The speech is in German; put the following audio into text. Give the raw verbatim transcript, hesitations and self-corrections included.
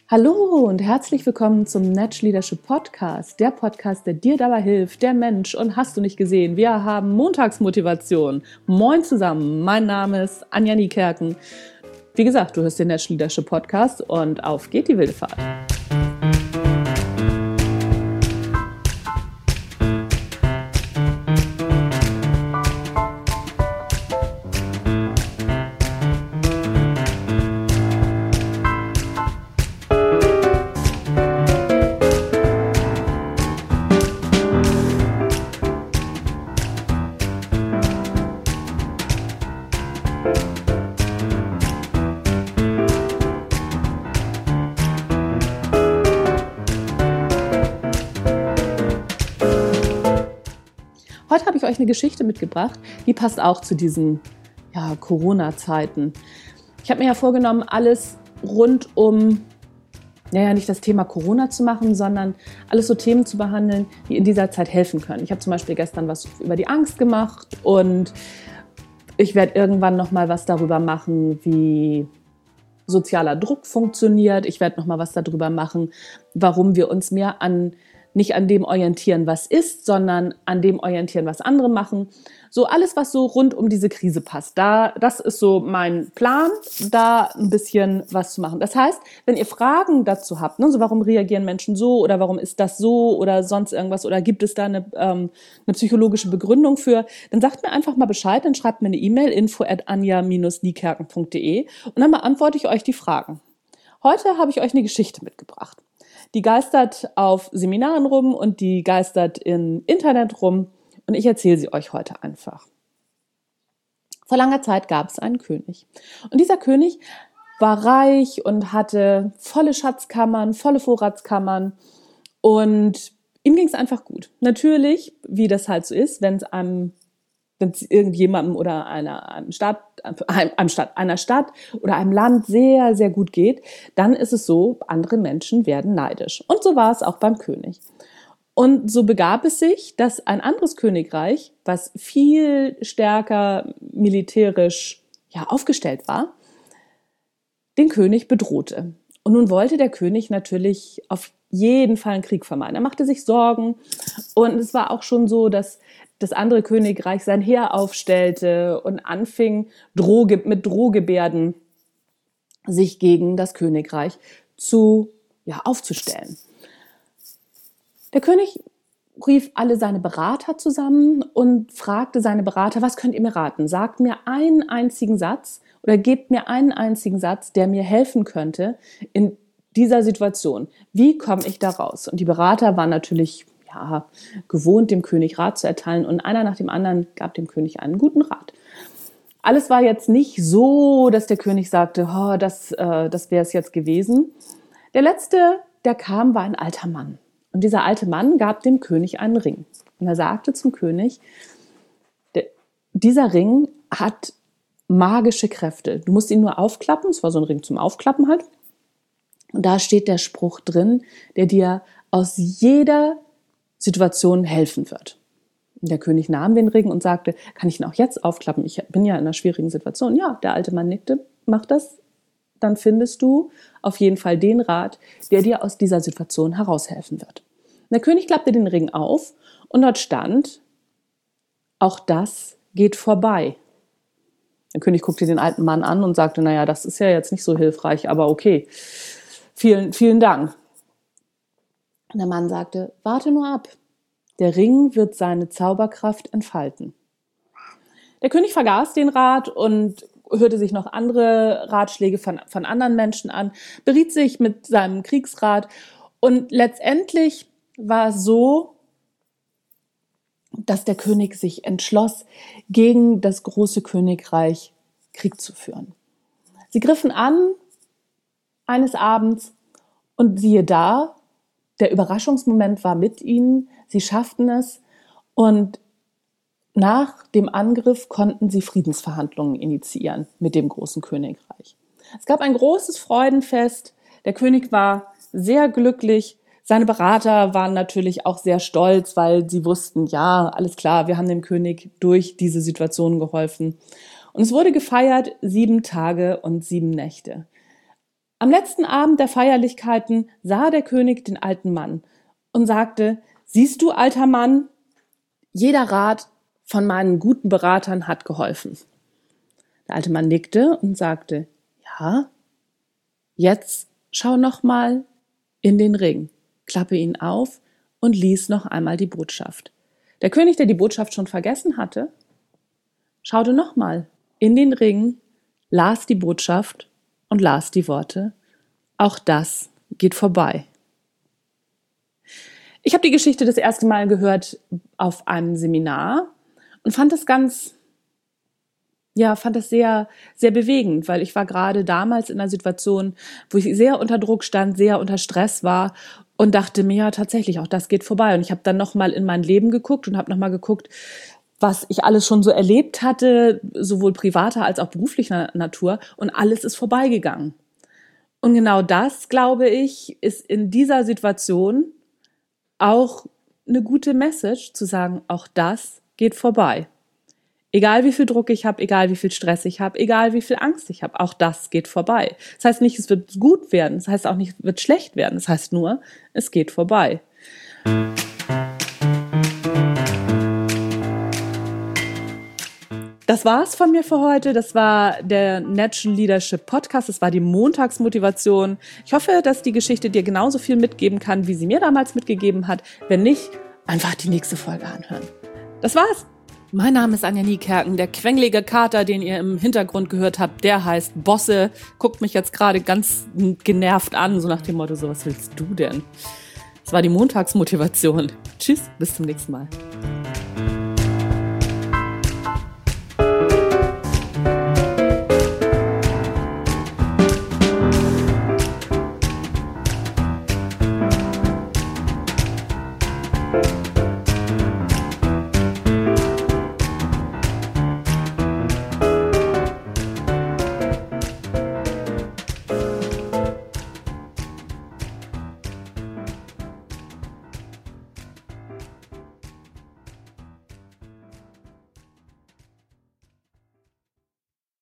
Hallo und herzlich willkommen zum Natch Leadership Podcast, der Podcast, der dir dabei hilft, der Mensch. Und hast du nicht gesehen, wir haben Montagsmotivation. Moin zusammen, mein Name ist Anja Niekerken. Wie gesagt, du hörst den Natch Leadership Podcast und auf geht die wilde Fahrt. Heute habe ich euch eine Geschichte mitgebracht, die passt auch zu diesen ja, Corona-Zeiten. Ich habe mir ja vorgenommen, alles rund um, naja, nicht das Thema Corona zu machen, sondern alles so Themen zu behandeln, die in dieser Zeit helfen können. Ich habe zum Beispiel gestern was über die Angst gemacht und ich werde irgendwann nochmal was darüber machen, wie sozialer Druck funktioniert. Ich werde nochmal was darüber machen, warum wir uns mehr an nicht an dem orientieren, was ist, sondern an dem orientieren, was andere machen. So alles, was so rund um diese Krise passt. Da, das ist so mein Plan, da ein bisschen was zu machen. Das heißt, wenn ihr Fragen dazu habt, ne, so warum reagieren Menschen so oder warum ist das so oder sonst irgendwas oder gibt es da eine, ähm, eine psychologische Begründung für, dann sagt mir einfach mal Bescheid, dann schreibt mir eine E-Mail info at anja dash niekerken punkt de und dann beantworte ich euch die Fragen. Heute habe ich euch eine Geschichte mitgebracht. Die geistert auf Seminaren rum und die geistert im Internet rum und ich erzähle sie euch heute einfach. Vor langer Zeit gab es einen König und dieser König war reich und hatte volle Schatzkammern, volle Vorratskammern und ihm ging es einfach gut. Natürlich, wie das halt so ist, wenn es einem wenn es irgendjemandem oder einer, einem Stadt, einem Stadt, einer Stadt oder einem Land sehr, sehr gut geht, dann ist es so, andere Menschen werden neidisch. Und so war es auch beim König. Und so begab es sich, dass ein anderes Königreich, was viel stärker militärisch ja, aufgestellt war, den König bedrohte. Und nun wollte der König natürlich auf jeden Fall einen Krieg vermeiden. Er machte sich Sorgen und es war auch schon so, dass das andere Königreich sein Heer aufstellte und anfing Drohge- mit Drohgebärden sich gegen das Königreich zu, ja, aufzustellen. Der König rief alle seine Berater zusammen und fragte seine Berater, was könnt ihr mir raten? Sagt mir einen einzigen Satz oder gebt mir einen einzigen Satz, der mir helfen könnte in dieser Situation. Wie komme ich da raus? Und die Berater waren natürlich ja, gewohnt, dem König Rat zu erteilen und einer nach dem anderen gab dem König einen guten Rat. Alles war jetzt nicht so, dass der König sagte, oh, das, äh, das wäre es jetzt gewesen. Der letzte, der kam, war ein alter Mann. Und dieser alte Mann gab dem König einen Ring. Und er sagte zum König, der, dieser Ring hat magische Kräfte. Du musst ihn nur aufklappen, es war so ein Ring zum Aufklappen halt. Und da steht der Spruch drin, der dir aus jeder Situation helfen wird. Und der König nahm den Ring und sagte, kann ich ihn auch jetzt aufklappen? Ich bin ja in einer schwierigen Situation. Ja, der alte Mann nickte, mach das, dann findest du auf jeden Fall den Rat, der dir aus dieser Situation heraushelfen wird. Und der König klappte den Ring auf und dort stand, auch das geht vorbei. Der König guckte den alten Mann an und sagte, naja, das ist ja jetzt nicht so hilfreich, aber okay, vielen, vielen Dank. Und der Mann sagte, warte nur ab, der Ring wird seine Zauberkraft entfalten. Der König vergaß den Rat und hörte sich noch andere Ratschläge von, von anderen Menschen an, beriet sich mit seinem Kriegsrat und letztendlich war es so, dass der König sich entschloss, gegen das große Königreich Krieg zu führen. Sie griffen an eines Abends und siehe da, der Überraschungsmoment war mit ihnen, sie schafften es und nach dem Angriff konnten sie Friedensverhandlungen initiieren mit dem großen Königreich. Es gab ein großes Freudenfest, der König war sehr glücklich, seine Berater waren natürlich auch sehr stolz, weil sie wussten, ja, alles klar, wir haben dem König durch diese Situation geholfen. Und es wurde gefeiert sieben Tage und sieben Nächte. Am letzten Abend der Feierlichkeiten sah der König den alten Mann und sagte: Siehst du, alter Mann, jeder Rat von meinen guten Beratern hat geholfen. Der alte Mann nickte und sagte: Ja, jetzt schau noch mal in den Ring, klappe ihn auf und lies noch einmal die Botschaft. Der König, der die Botschaft schon vergessen hatte, schaute noch mal in den Ring, las die Botschaft und las die Worte: Auch das geht vorbei. Ich habe die Geschichte das erste Mal gehört auf einem Seminar und fand es ganz, ja, fand es sehr, sehr bewegend, weil ich war gerade damals in einer Situation, wo ich sehr unter Druck stand, sehr unter Stress war und dachte mir, ja, tatsächlich, auch das geht vorbei. Und ich habe dann nochmal in mein Leben geguckt und habe nochmal geguckt, was ich alles schon so erlebt hatte, sowohl privater als auch beruflicher Natur, und alles ist vorbeigegangen. Und genau das, glaube ich, ist in dieser Situation auch eine gute Message, zu sagen, auch das geht vorbei. Egal wie viel Druck ich habe, egal wie viel Stress ich habe, egal wie viel Angst ich habe, auch das geht vorbei. Das heißt nicht, es wird gut werden, das heißt auch nicht, es wird schlecht werden, das heißt nur, es geht vorbei. Das war's von mir für heute. Das war der Natural Leadership Podcast. Das war die Montagsmotivation. Ich hoffe, dass die Geschichte dir genauso viel mitgeben kann, wie sie mir damals mitgegeben hat. Wenn nicht, einfach die nächste Folge anhören. Das war's. Mein Name ist Anja Niekerken. Der quengelige Kater, den ihr im Hintergrund gehört habt, der heißt Bosse. Guckt mich jetzt gerade ganz genervt an, so nach dem Motto, so, was willst du denn? Das war die Montagsmotivation. Tschüss, bis zum nächsten Mal.